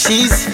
She's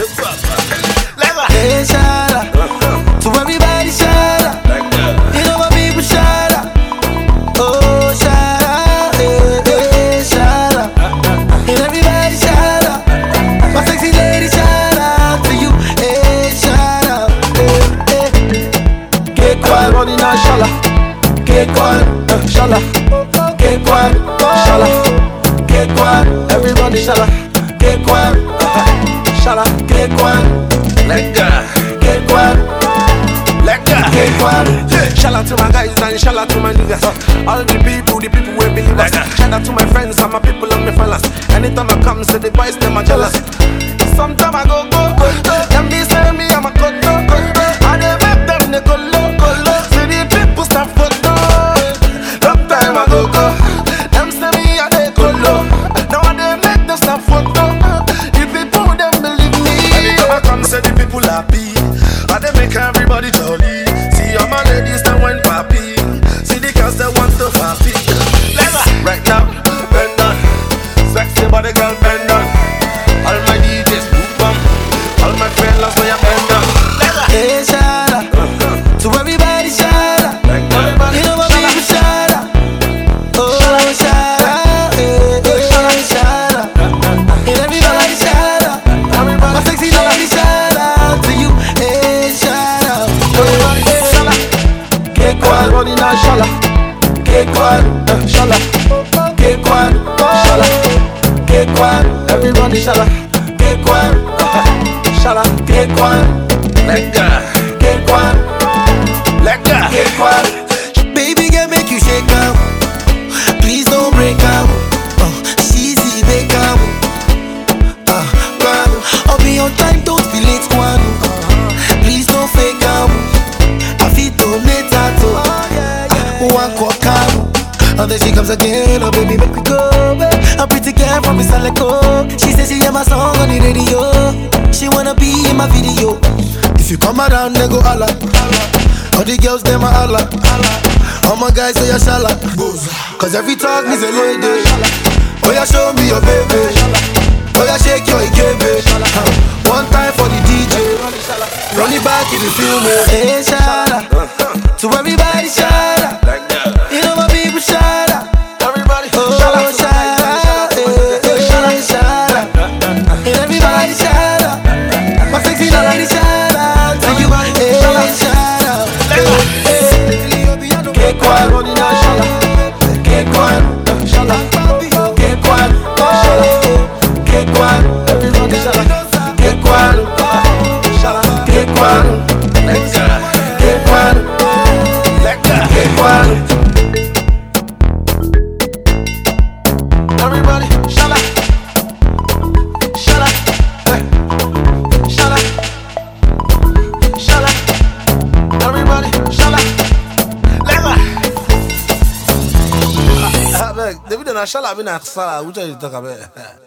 hey, shout out to everybody, shout out. You know my people, shout out. Oh, shout out, hey, hey, shout out. And everybody, shout out. My sexy lady, shout out to you. Hey, shout out, hey, hey. Get quiet, running on, shala. Get quiet, shala. Get quiet, shala. Get quiet, everybody, shala. Get quiet, shala. Get quiet. Let go. Get quiet. Let go. Get quiet. Shout out to my guys and shout out to my niggas. All the people will believe us. Shout out to my friends and my people and my fellas. Anytime I come, say the boys, them are jealous. Sometime I go. Them be say me, I'm a cutto. And they make them, they go low. See the people start photo. Sometime I go. Them say me, and they go low. Now they make them start photo. The people, them believe me. Anytime I come, say the people happy. And they make everybody jolly. See all my ladies that went happy. See the girls that want to happy. Right now, bend on. Sexy body girl, bend on. All my DJs move on. All my fellas know you bend on. Hey, shout out to everybody, shout out. You know my people, shout out. Oh, shout out, hey, hey, shout out. And everybody, shout out. My sexy lady, shout out to you. Hey, shout out. Get quiet, running on, shala. Get quiet, shala. Get quiet, shala. Get quiet, everybody, shala. Get quiet, shala. Get quiet. Let go. Get quiet. Let go. Get quiet. Baby girl, make you shake out. Please don't break out. She's the big out. I'll be on time, don't be late, Kwan. Please don't fake out. I feel donate out. One cock out. And then she comes again, oh baby, make me go. A pretty girl from Mr. Leko. She says she hear my song on the radio. She wanna be in my video. If you come around, they go holla. All the girls, them a holla. All my guys say a shala. Cause every talk means a lady. Oh yeah, show me your baby. Oh yeah, shake your ikebe. One time for the DJ. Run it back if you feel me. Hey, shala. To everybody, shala. You know my people, shala. Everybody, Oh, shala. Hey, hey, shala. And everybody, shala. My sexy lady, shala. To you, hey, shala. Get quiet, running on, shala. Get quiet, shala. Get quiet, shala. Get quiet, everybody, shala. Get quiet, shala. Get quiet, let go. get quiet, Let go. get quiet. Everybody, shut up. Shut up. Shut up. Shut up. Everybody, shut up. Let go. David and I shall have been at Sarah. Which are you talking about?